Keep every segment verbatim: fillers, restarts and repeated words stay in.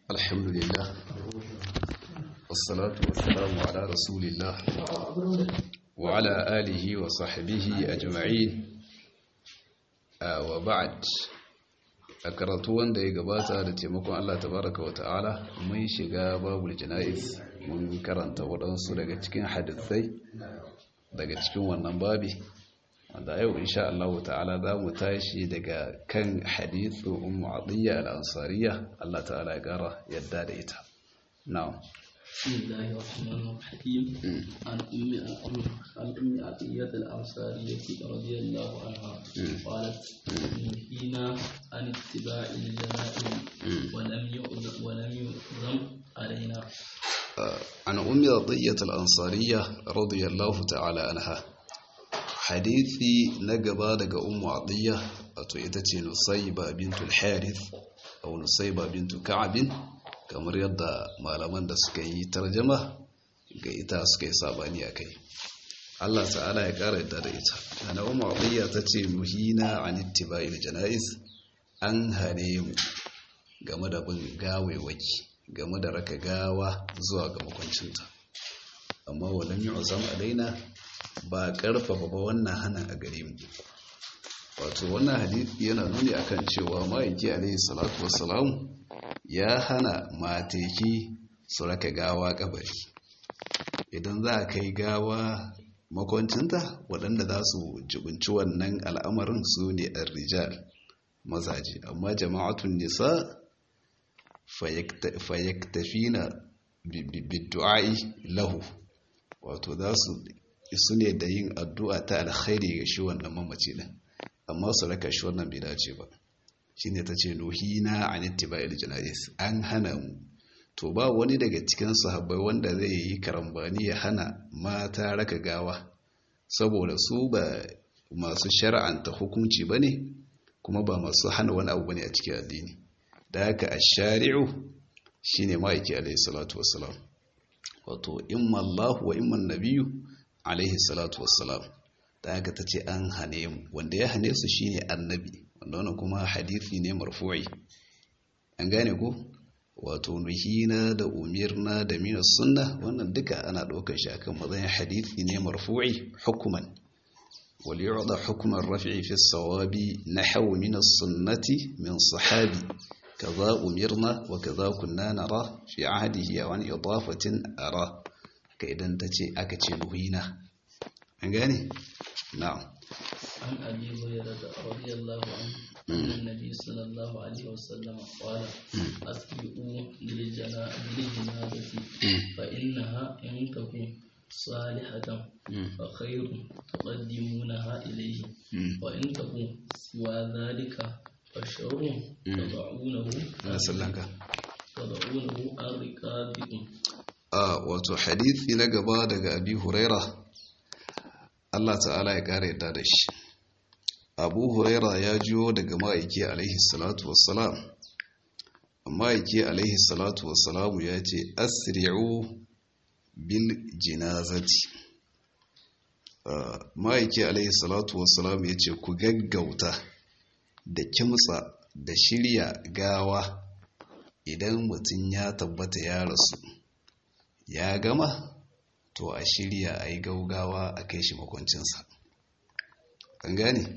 الحمد لله والصلاة والسلام على رسول الله وعلى آله وصحبه أجمعين وبعد akaratu wanda ya gabata da taimakon Allah tabaraka wa ta'ala mun shiga babul jana'iz mun karanta waɗansu daga cikin hadisai daga cikin wannan babi wanda yau insha Allah ta'ala za mu tashi daga kan hadithu ummu atiyya al-ansariya Allah ta'ala ya gara yadda da ita na'am bismillahir rahmanir rahim an ummi al-ummi atiyya al-ansariya radiyallahu anha qalat hina an ittiba'i al-jana'iz wa lam yu'zam wa lam yu'zam alaina an ummi atiyya al-ansariya radiyallahu ta'ala anha hadithi na gaba daga ummu atiyya wato ita ce nusayba bintul harith aw nusayba bintu ka'ab kamar yadda malaman da suka yi tarjuma ga ita suka yi sabani akai Allah ta'ala ya kara yadda da ita ana ummu atiyya tace muhina an ittiba'il janaiz an hane mu game da bin gawewaki game da raka gawa zuwa ga makwancinta amma walam yu'zam alaina ba karfafa ba wannan hana a gare mu wato wannan hadisi yana nuni akan cewa ma'aiki alaihi salatu wassalam ya hana mateki su raka gawa kabari idan za a kai gawa makwancinta waɗanda za su jibinci wannan al'amarin su ne ɗan rijal mazaje amma jama'atun nisa fayaktafina biddu'a'i lahu wato za su su ne da yin addu'a ta alkhairi ga shi wannan mamaci din amma su raka shi wannan bai dace ba shine tace nuhina an ittiba'il janaiz an hana mu to ba wani daga cikin sahabbai wanda zai yi karambani ya hana mata raka gawa saboda su ba masu shar'anta hukunci bane kuma ba masu hana wani abu bane a cikin addini da haka ash-shari'u shine ma'aiki alayhi salatu wassalam wato imma Allah wa imma an-nabiyyu alaihi salatu wassalam da haka ta ce an hane mu wanda ya hane su shine annabi wanda wannan kuma hadisi ne marfu'i an gane ko wato nuhina da umirna da min sunna wannan duka ana daukar shi akan matsayin hadisi ne marfu'i hukuman wal yu'da hukman raf'i fi as-sawabi nahwu min as-sunnati min sahabi kaza umirna wa kaza kunna nara fi ahdihi wa an idafatin ara ka idan ta ce aka ce nuhina an gane na'am an abi hurairah radiyallahu anhu annabi sallallahu alaihi wasallam qala asbiqu lil janazati fa innaha in takun salihatan fa khairun tuqaddimunaha ilayhi wa in takun siwa dhalika fa sharrun tad'unahu sallanka tad'unahu ar-riqabikum wato hadithi na gaba daga abi huraira Allah ta'ala ya kare yadda da shi abu huraira ya jiyo daga ma'aiki alaihi salatu wassalam ma'aiki alaihi salatu wassalamu ya ce asri'u bil jinazati ma'aiki alaihi salatu wassalamu ya ce ku gaggauta da kimtsa da shirya gawa idan mutum ya tabbata ya rasu ya gama to a shirya a yi gaugawa a kai shi makwancinsa an gane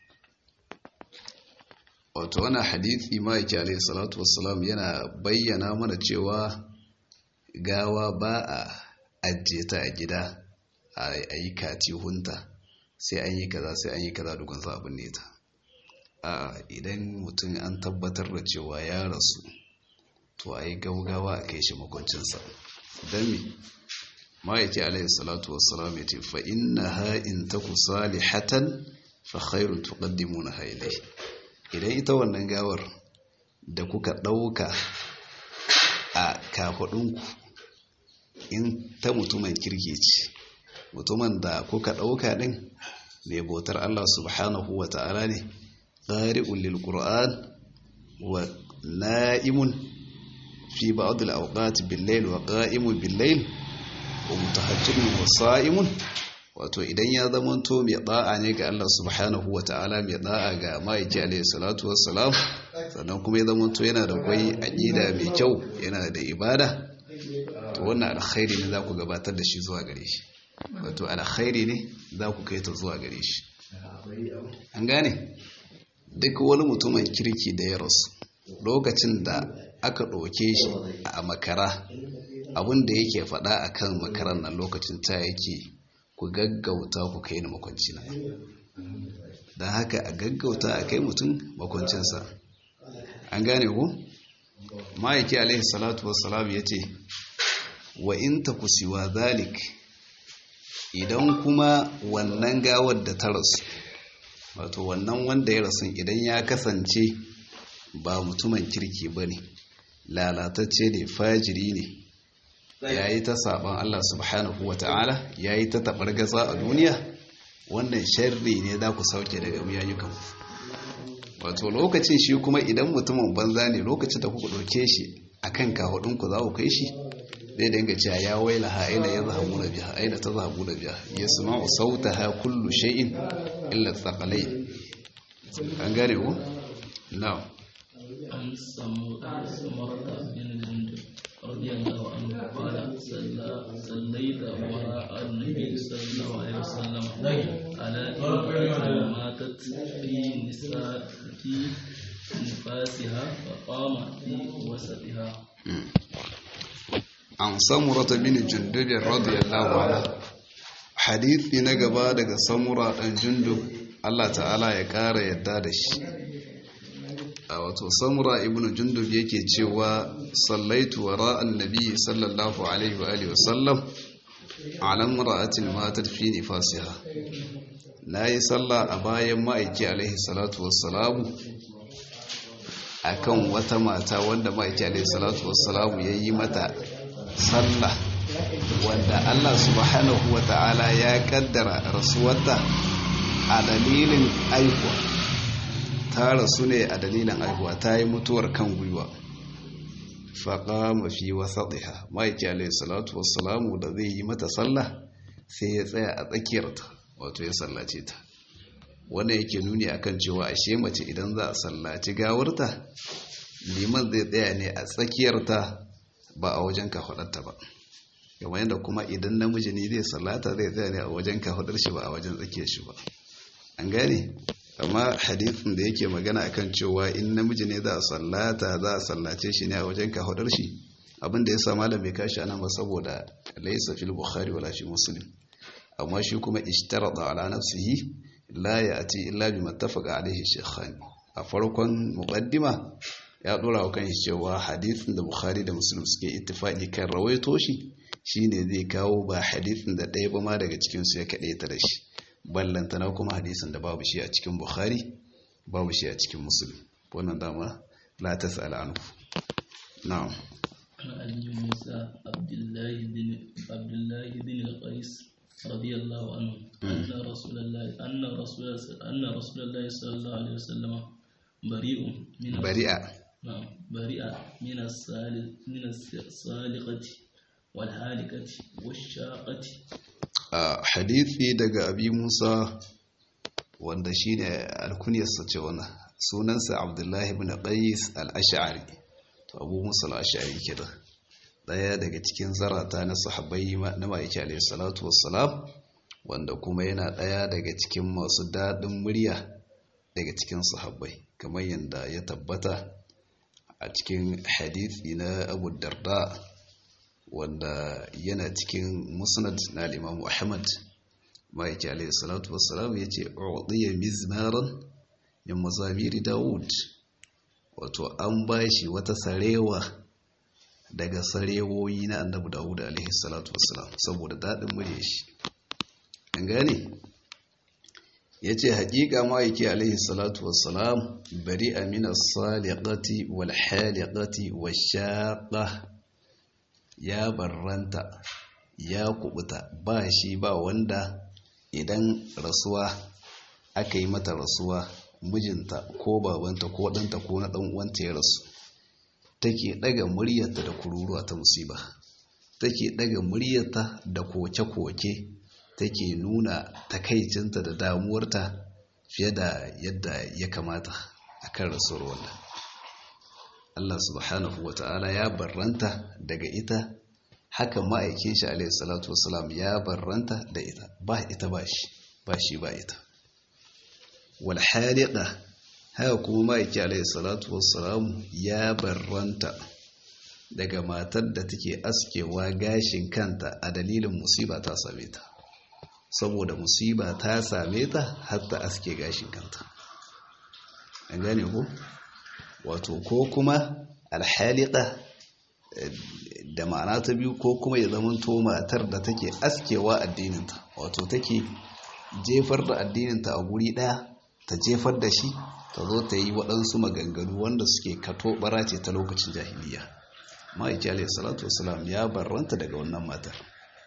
wato wani hadithi ma'aiki alaihi salatu wassalam yana bayyana mana cewa gawa ba a ajiye ta a gida a yi kati hunta sai an yi kaza sai an yi kaza dukkan zabin ne ta a idan mutum an tabbatar da cewa ya rasu to a yi gaugawa a kai shi makwancinsa don mi ma'aiki alayhi salatu wassalam ya ce fa inna ha'in ta ku salihatan fa khairun tuqaddimuna ha ilai idan ita wannan gawar da kuka ɗauka a kafadunku in ta mutumin kirki ce mutumin da kuka ɗauka ɗin mai bautar Allah subhanahu wa ta'ala ne qari'un lil qur'an wa na'imun في بعض الأوقات بالليل وقائم بالليل ومتهجد وصائم wato idan ya zamanto mai da'a ne ga Allah subhanahu wa ta'ala mai da'a ga ma'aiki alayhi salatu wassalam sannan kuma ya zama to yana da kwai aqida mai kyau yana da ibada to wannan alkhairi ne za ku gabatar da shi zuwa gare shi wato alkhairi ne za ku kai ta zuwa gare shi an gane duk wani mutumin kirki da ya rasu lokacin da aka ɗauke shi a makara abin da yake faɗa a kan makaran nan lokacin ta yake ku gaggauta ku kai ni makwanci na don haka a gaggauta a kai mutum makwancinsa an gane ku ma'aiki alaihi salatu wassalam ya ce wa in ta kusiwa zalik idan kuma wannan gawar da ta rasu wato wannan wanda ya rasu idan ya kasance ba mutumin kirki ba ne lalatacce ne fajiri ne ya yi ta saban Allah subhanahu wa ta'ala ya yi ta taɓar gaza a duniya wannan sharri ne za ku sauke daga miyayukan wato lokacin shi kuma idan mutumin banza ne lokacin da kuka ɗauke shi a kan kahudinku za ku kai shi zai dinga cewa ya waila ha aina ya zahabu na biya aina ta zahabu na biya ya suma'u sauta ha kullu shay'in illa tsakalai an gane ku? now عن سمرة بن جندب رضي الله عنه قال صليت وراء النبي صلى الله عليه وسلم على امرأة ماتت في نساء في نفاسها فقام في وسطها. عن سمرة بن جندب رضي الله عنه حديث نجبا دغ سمرة بن جندب الله تعالى ya kara yadda da shi a wato samura ibnu jundub yake cewa sallaitu wara annabi sallallahu alaihi wa alihi wasallam ala imra'atin matat fi nifasiha nayi sallah a bayan ma'aiki alaihi salatu wassalamu akan wata mata wanda ma'aiki alaihi salatu wassalamu yayi mata sallah wanda Allah subhanahu wa ta'ala ya kaddara rasuwarta a dalilin aihuwa ta rasu ne a dalilin aihuwa ta yi mutuwar kan gwiwa faƙa mafi wasaɗiha ma'aiki alaihi salatu wassalamu da zai yi mata sallah sai ya tsaya a tsakiyarta wato ya sallace ta wanda yake nuni akan cewa ashe mace idan za a sallaci gawarta liman zai tsaya ne a tsakiyarta ba a wajen kafaɗarta ba kamar yadda kuma idan namiji ne zai sallata zai tsaya ne a wajen kafaɗar shi ba a wajen tsakiyar shi ba an gane amma hadithin da yake magana akan cewa in namiji ne za a sallata za a sallace shi ne a wajen kahudar shi abinda ya sa malam bai kashi anan ba saboda laysa fil bukhari wala fi muslim amma shi kuma ishtarada ala nafsihi la ya'ti illa bima ittafaqa alayhi shaykhan a farkon muqaddima ya dora wa kan shi cewa hadithin da bukhari da muslim suke ittifaqi kan rawaito shi shine zai kawo ba hadithin da ɗaya ba ma daga cikin su ya kade ta da shi ballantana kuma hadisin da babu shi a cikin bukhari babu shi a cikin muslim wannan dama la tas'al anhu na'am Ali Musa Abdullah bin Abdullah bin Qais radiyallahu anhu anna rasulullah anna rasulullah anna rasulullah sallallahu alaihi wasallam bari'un min bari'a na'am bari'a min as-salih min as-saliqati wal halikati wash-shaqati hadithi daga abi musa wanda shi ne alkuniyarsa ce wannan sunansa abdullahi ibn qais al-ash'ari to abu musa al-ash'ari kenan daya daga cikin zarata na sahabbai na ma'aiki alayhi salatu wassalam wanda kuma yana daya daga cikin masu dadin murya daga cikin sahabbai kamar yanda ya tabbata a cikin hadithi na abu darda wanda yana cikin musnad na al-Imam Ahmad ma'aiki alayhi salatu wassalam yace udiya mizmaran min mazamiri Dawud wato an bashi wata sarewa daga sarewoyi na Annabi Dawud alayhi salatu wassalam saboda dadin murya shi an gane yace haƙiƙa ma'aiki alayhi salatu wassalam bari'a min as-saliqati wal haliqati wash-shaqah ya barranta ya kubuta ba shi ba wanda idan rasuwa aka yi mata rasuwa mijinta ko babanta ko ɗanta ko na ɗan uwanta ya rasu take ɗaga muryarta da kururuwa ta musiba take ɗaga muryarta da koke-koke take nuna takaicinta da damuwarta fiye da yadda ya kamata akan rasuwar wannan Allah subhanahu wata'ala ya barranta daga ita, haka ma'aikin shi alaihi salatu wassalam ya barranta da ita, ba ita ba shi ba shi ba ita. Wal haliqa, haka kuma ma'aiki alaihi salatu wassalam ya barranta daga matar da take askewa gashin kanta a dalilin musiba ta same ta, saboda musiba ta same ta har ta aske gashin kanta. An gane ko? Wato ko kuma alhaliqa da ma'ana ta biyu, ko kuma ya zamanto matar da take askewa addininta, wato take jefar da addininta a guri daya, ta jefar da shi, ta zo ta yi waɗansu maganganu wanda suke kato bara ce ta lokacin jahiliya. Ma'aiki alayhi salatu wasalam ya barranta daga wannan matar.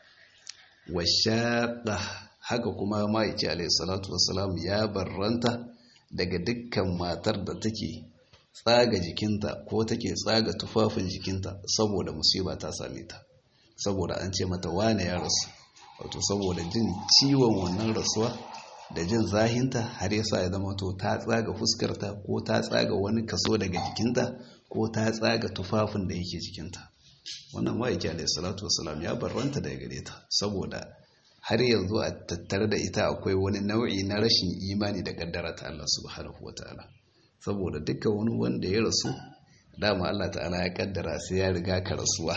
Washaqa, haka kuma ma'aiki alayhi salatu wasalam ya barranta daga dukkan matar da take tsaga jikinta ko take tsaga tufafin jikinta saboda musiba ta same ta, saboda an ce mata wane ya rasu, wato saboda jin ciwon wannan rasuwa da jin zahinta har yasa ya zama to ta tsaga fuskarta ko ta tsaga wani kaso daga jikinta ko ta tsaga tufafin da yake jikinta. Wannan ma'aiki alayhi salatu wasalam ya barranta daga gare ta, saboda har yanzu a tattare da ita akwai wani nau'i na rashin imani da kaddara ta Allah subhanahu wataala. Saboda dukkan wani wanda ya rasu, dama Allah ta'ala ya kaddara sai ya riga ka rasuwa,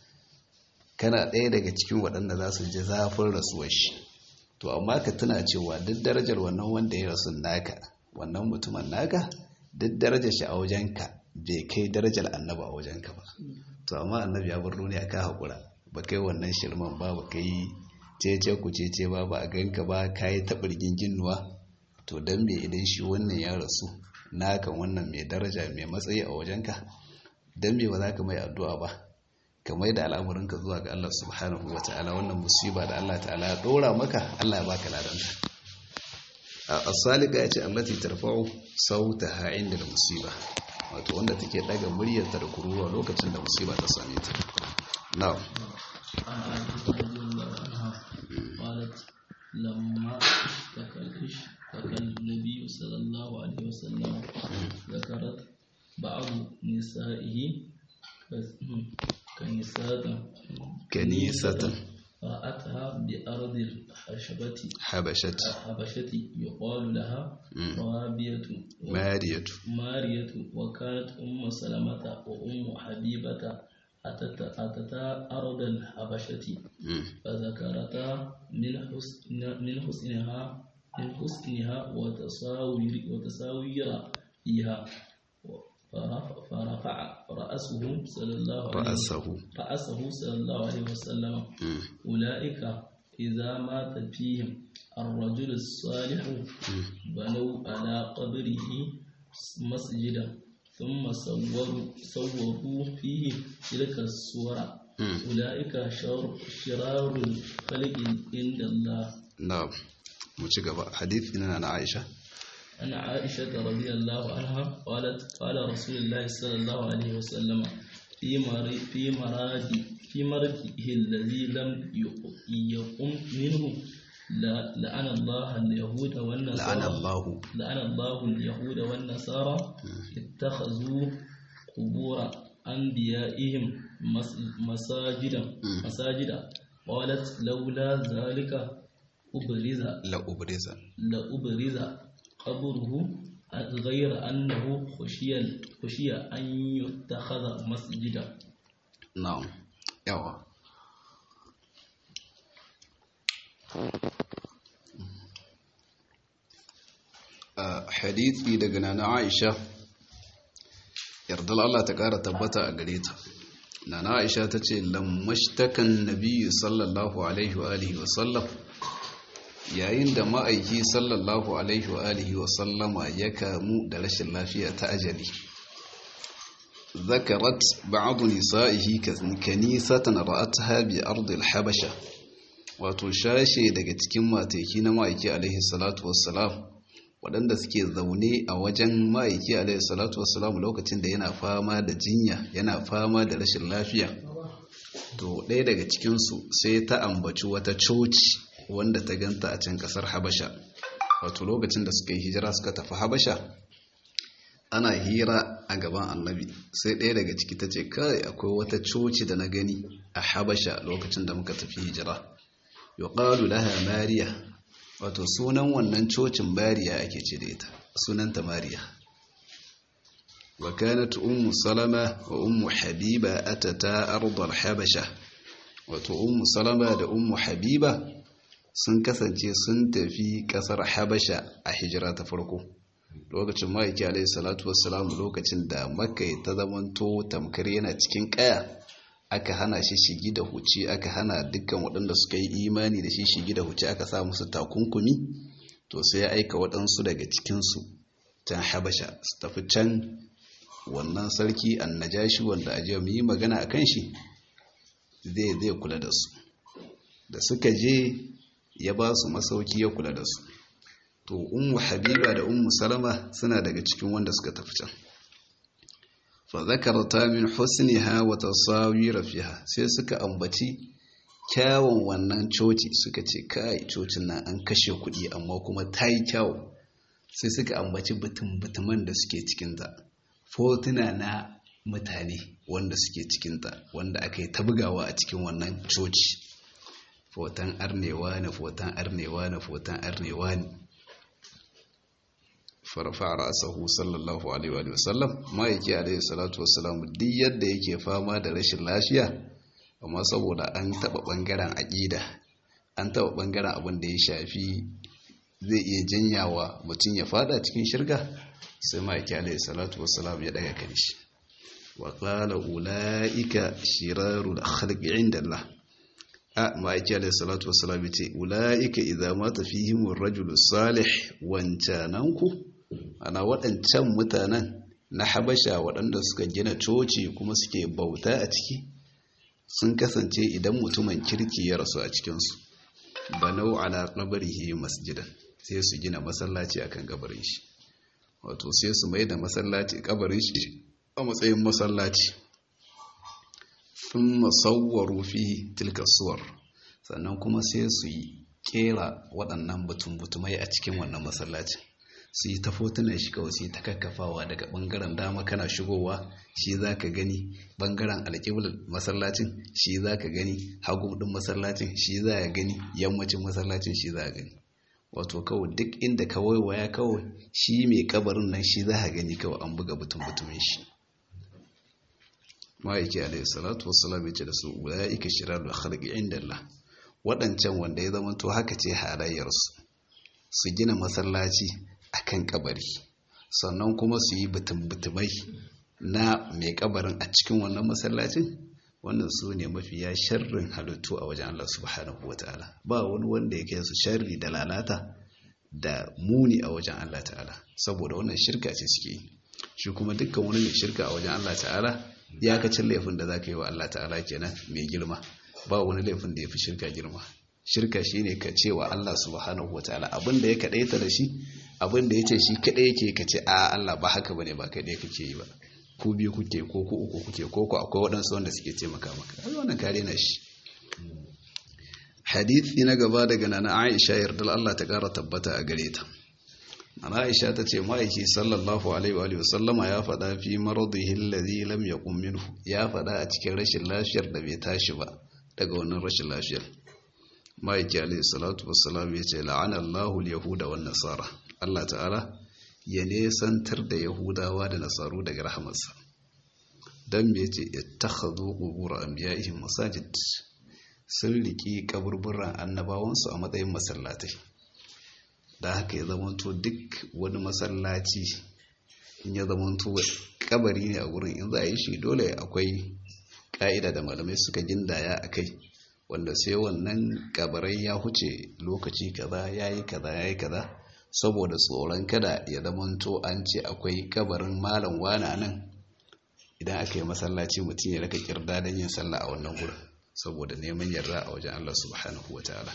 kana ɗaya daga cikin waɗanda za su ji zafin rasuwar shi. To amma ka tuna cewa duk darajar wannan wanda ya rasu naka, wannan mutumin naka, duk darajar shi a wajenka bai kai darajar annaba a wajenka ba. To amma annabi ya bar duniya ka haƙura, ba kai wannan shirman ba, ba kai cece ku cece ba, ba a ganka ba, ka yi taɓargin ginnuwa. To don me idan shi wannan ya rasu naka, wannan mai daraja mai matsayi a wajenka, don me ba za ka mai addu'a ba, ka mai da al'amuranka zuwa ga Allah subhanahu wa ta'ala. Wannan musiba da Allah ta'ala ya ɗora maka, Allah ya baka ladanta. As-salika ya ce allati tarfa'u sautaha inda da musiba, wato wanda take daga muryarta da kururuwa lokacin da musiba ta same ta. Na'am. لما اشتكى النبي صلى الله عليه وسلم ذكرت بعض نسائه كنيسة كنيسة رأتها بأرض الحبشة حبشة حبشة يقال لها رابية مارية مارية وكانت أم سلمة وأم حبيبة أتتا أتتا أرض الحبشة فذكرتا من حسن من حسنها من حسنها وتصاوير وتصاوير فيها فرفع رأسه صلى الله عليه رأسه رأسه صلى الله عليه وسلم. أولئك إذا مات فيهم الرجل الصالح بنوا على قبره مسجدا ثم صوروا صوروا فيه تلك الصور. أولئك شرار الخلق عند الله. نعم. متشكرا. حديث عن عائشة. أن عائشة رضي الله عنها قالت قال رسول الله صلى الله عليه وسلم في مري في مراد في مرده الذي لم يقم منه لعن الله اليهود والنصارى لعن الله لعن الله اليهود والنصارى اتخذوا قبور أنبيائهم مساجدا مساجدا. قالت لولا ذلك أبرز لأبرز لأبرز قبره غير أنه خشي خشي أن يتخذ مسجدا. نعم. يوا hadisi daga nana Aisha, yardar Allah ta ƙara tabbata a gare ta. Nana Aisha ta ce lammashtakan nabiyyu sallallahu alaihi wa alihi wa sallam, yayin da ma'aiki sallallahu alaihi wa alihi wa sallama ya kamu da rashin lafiya ta ajali. Zakarat ba'adu nisa'ihi kanisatan ra'atha bi ardil habasha, wato shashe daga cikin mataki na ma'aiki alaihi salatu wassalam waɗanda suke zaune a wajen ma'aiki alaihi salatu wassalam lokacin da yana fama da jinya, yana fama da rashin lafiya. To ɗaya daga cikinsu sai ta ambaci wata coci wanda ta ganta a can ƙasar Habasha, wato lokacin da suka yi hijira suka tafi Habasha, ana hira a gaban annabi sai ɗaya daga ciki ta ce kai akwai wata coci da na gani a habasha lokacin da muka tafi hijira yuqalu laha mariya wato sunan wannan cocin mariya ake ce da ita sunanta mariya wa kanat ummu salama wa ummu habiba atata ardal habasha wato ummu salama da ummu habiba sun kasance sun tafi kasar habasha a hijira ta farko lokacin ma'aiki alaihi salatu wassalam lokacin da makka ta zamanto tamkar yana cikin kaya aka hana shi shigi da huci aka hana dukkan waɗanda suka yi imani da shi shigi da huci aka sa musu takunkumi to sai ya aika waɗansu daga cikinsu can habasha su tafi can wannan sarki annajashi wanda ajiya mu yi magana a kan shi zai zai kula da su da suka je ya ba su masauki ya kula da su to ummu habiba da ummu salama suna daga cikin wanda suka tafi can fa zakarta min husniha wa tasawir fiha sai suka ambaci kyawun wannan coci suka ce kai cocin nan an kashe kuɗi amma kuma ta yi kyawu sai suka ambaci butun-butuman da suke cikinta fotuna na mutane wanda suke cikinta wanda aka yi ta bugawa a cikin wannan coci foton arnewa ne foton arnewa ne foton arnewa ne farfa ra'sahu sallallahu alaihi wa sallam ma'aiki alaihi salatu wassalam duk yadda yake fama da rashin lafiya amma saboda an taba bangaren aqida an taba bangaren abin da ya shafi zai iya janyawa mutum ya fada cikin shirka sai ma'aiki alaihi salatu wassalam ya daga kan shi wa qala ulaika shirarul khalqi inda Allah a ma'aiki alaihi salatu wassalam yace ulaika idza mata fihim ar-rajulu salih wancananku ana waɗancan mutanen na habasha waɗanda suka gina coci kuma suke bauta a ciki sun kasance idan mutumin kirki ya rasu a cikinsu banau ala qabrihi masjidan sai su gina masallaci akan kabarin shi wato sai su mai da masallaci kabarin shi a matsayin masallaci thumma sawwaru fihi tilka suwar sannan kuma sai su yi kera waɗannan butum-butumai a cikin wannan masallacin su yi ta fotunan shi kawai su yi ta kakkafawa daga ɓangaren dama kana shigowa shi za ka gani ɓangaren alƙiblar masallacin shi za ka gani hagu ɗin masallacin shi za ka gani yammacin masallacin shi za ka gani wato kawai duk inda ka waiwaya kawai shi mai kabarin nan shi za ka gani kawai an buga butun-butumin shi ma'aiki alaihi salatu wassalam ya ce da su ula'ika shirarul khalqi inda Allah waɗancan wanda ya zama to haka ce halayyarsu su gina masallaci akan kabari sannan kuma su yi butumbutumai na mai kabarin a cikin wannan masallacin wannan su ne mafiya sharrin halittu a wajen Allah subhanahu wataala ba wani wanda ya kai su sharri da lalata da muni a wajen Allah ta'ala saboda wannan shirka ce suke yi shi kuma dukkan wani mai shirka a wajen Allah ta'ala ya kacin laifin da zaka yi wa Allah ta'ala kenan mai girma ba wani laifin da ya fi shirka girma shirka shine ka ce wa Allah subhanahu wataala abinda ya kadaita da shi abinda yace shi kadai yake ka ce a Allah ba haka bane ba kadai kake yi ba ku biyu kuke ko ku uku kuke ko ku akwai wadansu wanda suke taimaka maka ai wannan kare na shi hadisi na gaba daga nana Aisha yardal Allah ta kara tabbata a gare ta nana Aisha ta ce ma'aiki sallallahu alaihi wa sallama ya faɗa fi maradihi alladhi lam yaqum minhu ya faɗa a cikin rashin lafiyar da bai tashi ba daga wannan rashin lafiyar ma'aiki alaihi salatu wassalam ya ce la'ana Allahu al-yahuda wan nasara Allah ta'ala ya nesantar da yahudawa da nasaru daga rahamarsa dan me yace ittakhadhu qubur anbiya'ihim masajid sun riki kaburburan annabawansu a matsayin masallatai da haka ya zamanto duk wani masallaci in ya zamanto kabari ne a wurin in za a yi shi dole akwai ka'ida da malamai suka gindaya akai wanda sai wannan kabarai ya huce lokaci kaza yayi kaza yayi kaza saboda tsoron kada ya zamanto an ce akwai kabarin malam wana nan idan aka yi masallaci mutum ya raka kirda don yin sallah a wannan gurin saboda neman yarda a wajen Allah subhanahu wataala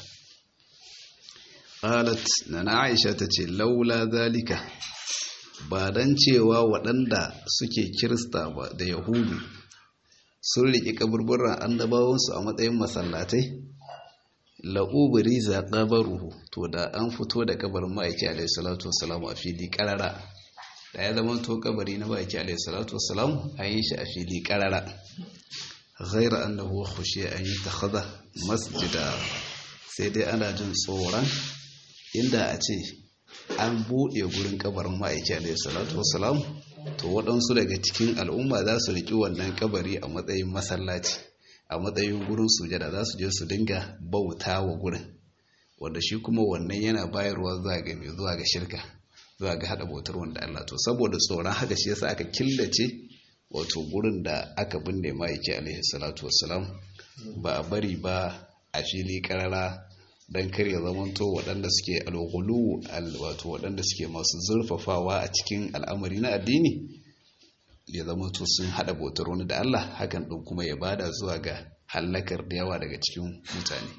qalat nana Aisha tace laula zalika ba dan cewa waɗanda suke kirista ba da yahudu sun riƙe kaburburan annabawansu a matsayin masallatai la'ubari zaƙabaruhu to da an fito da kabarin ma'aiki alaihi salatu wassalamu a fili ƙarara da ya zama to kabari na baki alaihi salatu wassalam an yi shi a fili karara ghaira annahu khushiya an yatakhadha masjida sai dai ana jin tsoron inda a ce an buɗe gurin kabarin ma'aiki alaihi salatu wassalam to waɗansu daga cikin al'umma za su riƙi wannan kabari a matsayin masallaci a matsayin gurin sujada za su je su dinga bauta wa gurin wanda shi kuma wannan yana bayarwa zuwa ga mai zuwa ga shirka zuwa ga hada bautar wanda Allah to saboda tsoron haka shi yasa aka killace wato gurin da aka binne ma'aiki alaihi salatu wassalam ba a bari ba a fili karara dan kar ya zamanto waɗanda suke alghulu wato waɗanda suke masu zurfafawa a cikin al'amari na addini ya zamanto sun hada bautar wani da Allah hakan din kuma ya bada zuwa ga halakar da yawa daga cikin mutane.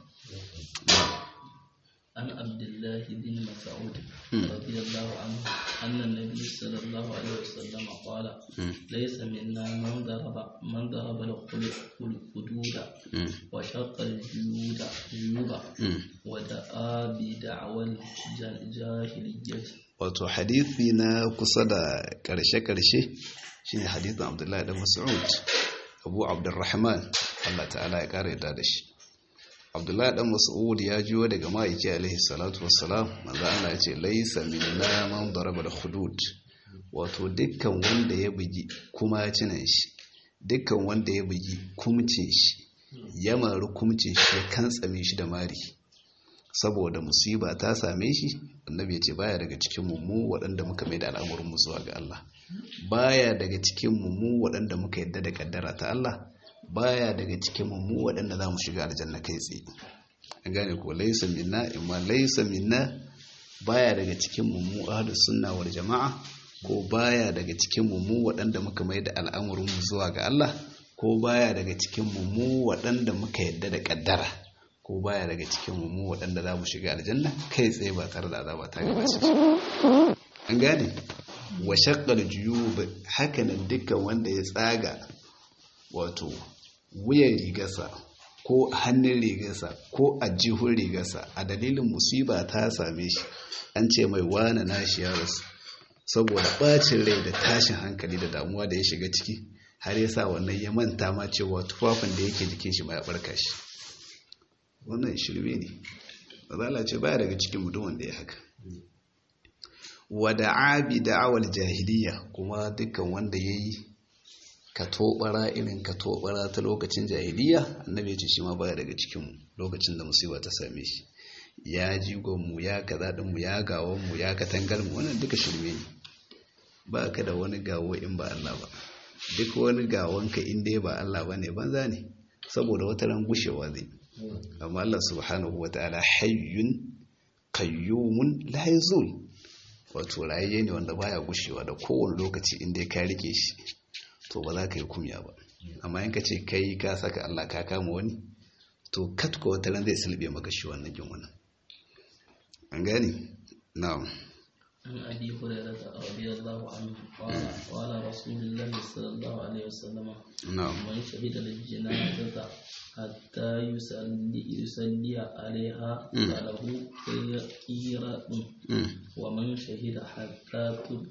عن عبد الله بن مسعود رضي الله عنه أن النبي صلى الله عليه وسلم قال ليس منا من ضرب من ضرب الخدود وشق الجيوب جيوب ودعا بدعوى الجاهلية. wato hadisi na kusa da karshe-karshe shine hadisin Abdullahi da Mas'ud Abu Abdurrahman Allah ta'ala ya kare da shi. Abdullahi dan Mas'ud ya jiyo daga ma'aiki alaihi salatu wassalam manzo Allah ya ce laysa minna man daraba al-hudud wato dukkan wanda ya bugi kuma cinan shi dukkan wanda ya bugi kumcin shi ya maru kumcin shi ya kantsame shi da mari saboda musiba ta same shi annabi ya ce baya daga cikin mu waɗanda muka mai da al'amuran mu zuwa ga Allah baya daga cikin mu waɗanda muka yadda da kaddara ta Allah baya daga cikin mu waɗanda za mu shiga aljanna kai tsaye an gane ko laysa minna imma laysa minna baya daga cikin mu ahlus sunna wal jamaa ko baya daga cikin mu waɗanda muka mai da al'amuran mu zuwa ga Allah ko baya daga cikin mu waɗanda muka yadda da kaddara ko baya daga cikin mu waɗanda za mu shiga aljanna kai tsaye ba tare da azaba ta gaba shi an gane wa shaqqal juyub hakanan dukkan wanda ya tsaga wato wuyan rigarsa ko hannun rigarsa ko ajihun rigarsa a dalilin musiba ta same shi an ce mai wane nashi ya rasu saboda bacin rai da tashin hankali da damuwa da ya shiga ciki har ya sa wannan ya manta ma cewa tufafin da yake jikin shi ma ya barka shi wannan shirme ne bazala ce baya daga cikin mutum wanda ya haka wada'a bi da'awal jahiliya kuma dukkan wanda yayi ka tobara irin ka tobara ta lokacin jahiliya annabi ya ce shi ma baya daga cikin mu lokacin da musiba ta same shi ya jigon mu ya kaza din mu ya gawon mu ya katangal mu wannan duka shirme ne ba ka da wani gawo in ba Allah ba duk wani gawon ka in dai ba Allah bane banza ne saboda wata ran gushewa zai amma Allah subhanahu wataala hayyun qayyumun la yazul wato rayayye ne wanda baya gushewa da kowane lokaci in dai ka rike shi to ba za ka yi kumya ba amma in ka ce kai ka saka Allah ka kama wani to katko wata ran zai sulbe maka shi wannan jin wannan an gani na'am عن أبي هريرة رضي الله عنه قال قال رسول الله صلى الله عليه وسلم نعم من شهد الجنازة حتى يصلي يصلي عليها فله قيراط ومن شهد حتى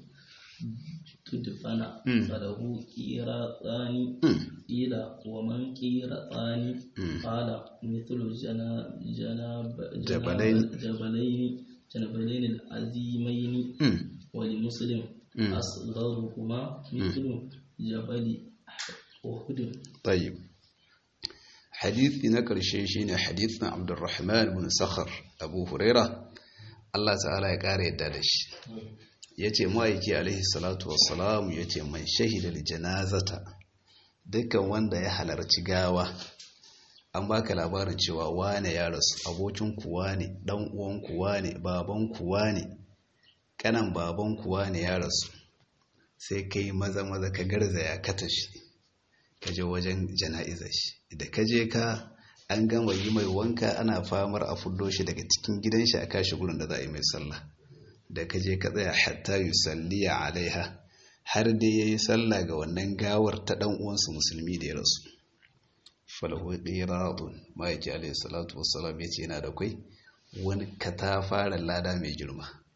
تدفن فله قيراطان قيل ومن قيراطان قال مثل جناب جبلين جبلين جنبلين العظيمين ولمسلم أصغرهما مثل جبل أحد. طيب حديث نكر شيء حديثنا عبد الرحمن بن صخر أبو هريرة الله تعالى يقال يدالش yace ma'aiki alaihi salatu wassalam yace man shahida li janazata dukkan wanda ya halarci gawa an baka labarin cewa wane ya rasu abokin kuwa ne dan uwan kuwa ne baban kuwa ne kanan baban kuwa ne ya rasu sai kai maza maza ka garzaya ka tashi ka je wajen jana'izar shi da ka je ka an gama yi mai wanka ana famar a fuddo shi daga cikin gidan shi a kashi gurin da za a yi mai sallah da ka je ka tsaya hatta yusalliya alaiha har dai yayi sallah ga wannan gawar ta dan uwansu musulmi da ya rasu falahu qiratun ma'aiki alayhi salatu wassalam yace yana da kai wani katafaren lada mai girma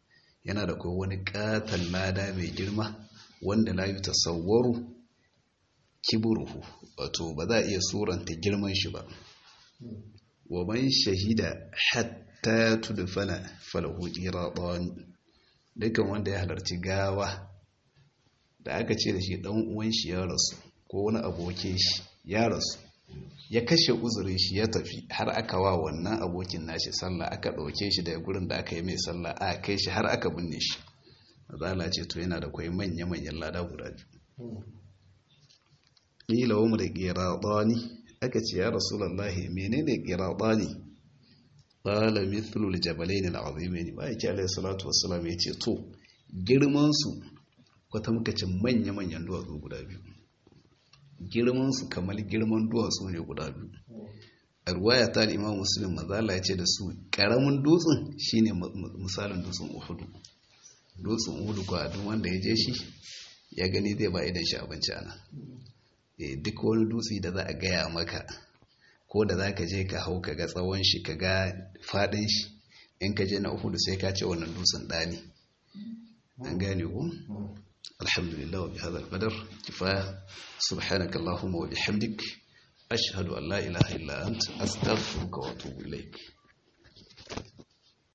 yana da kai wani katon lada mai girma wanda la yutasawwaru kibruhu, wato ba za a iya suranta girman shi ba. wa man shahida hatta tudfana falahu qiratan, dukan wanda ya halarci gawa da aka ce da shi dan uwan shi ya rasu ko wani abokin shi ya rasu, ya kashe uzurin shi ya tafi har aka wa wannan abokin nashi sallah, aka ɗauke shi daga gurin da aka yi mai sallah aka kai shi har aka binne shi, mazala ce to yana da kwai manya-manyan lada guda biyu. ƙila wa mu da ƙiraɗani, aka ce ya rasulallahi menene ƙiraɗani? ƙala mithlul jabalain al'azimain, ba yake alayhi salatu wassalam ya ce to girmansu kwatamkacin manya-manyan duwatsu guda biyu, girmansu kamar girman duwatsu ne guda biyu. A ruwaya ta Imam Muslim mazala ya ce da su ƙaramin dutsen shine misalin dutsen Uhudu. Dutsen Uhudu ko duk wanda ya je shi ya gani zai ba idan shi abinci ana. E, duk wani dutse da za a gaya maka ko da za ka je ka hau ka ga tsawon shi ka ga faɗin shi, in ka je na Uhudu sai ka ce wannan dutsen ɗani. An gane ku? Alhamdulillah wa bihadha al-qadar kifaya. Subhanaka Allahumma wa bihamdik ashhadu an la ilaha illa anta astaghfiruka wa atubu ilaik.